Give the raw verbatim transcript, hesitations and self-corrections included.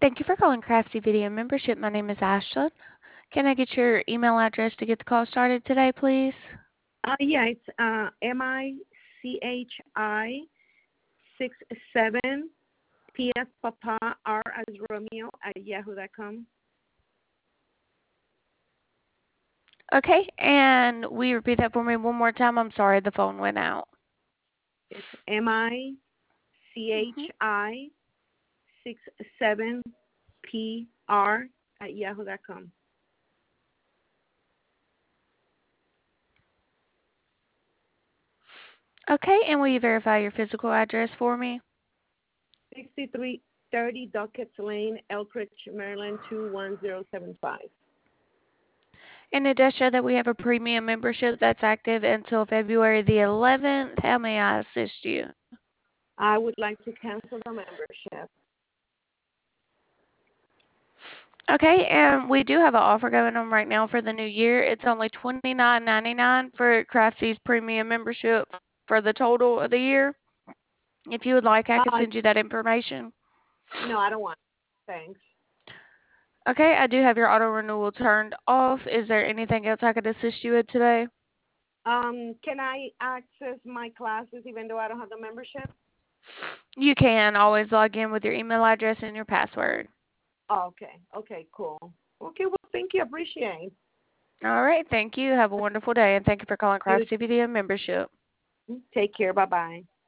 Thank you for calling Craftsy Video Membership. My name is Ashlyn. Can I get your email address to get the call started today, please? Uh, yeah, it's uh, M I C H I six seven P as Papa R as Romeo at yahoo dot com. Okay, and will you repeat that for me one more time? I'm sorry, the phone went out. It's M I C hmm H I six seven P R at yahoo dot com. Okay, and will you verify your physical address for me? sixty-three thirty Duckett's Lane, Elkridge, Maryland two one zero seven five. And it does show that we have a premium membership that's active until February the eleventh. How may I assist you? I would like to cancel the membership. Okay, and we do have an offer going on right now for the new year. It's only twenty-nine ninety-nine for Crafty's premium membership for the total of the year. If you would like, I could Uh, send you that information. no, I don't want it. Thanks. Okay, I do have your auto renewal turned off. Is there anything else I could assist you with today? Um, can I access my classes even though I don't have the membership? You can always log in with your email address and your password. Oh, okay. Okay, cool. Okay, well, thank you. Appreciate All right, thank you. Have a wonderful day, and thank you for calling it. Crafty Video membership. You take care. Bye-bye.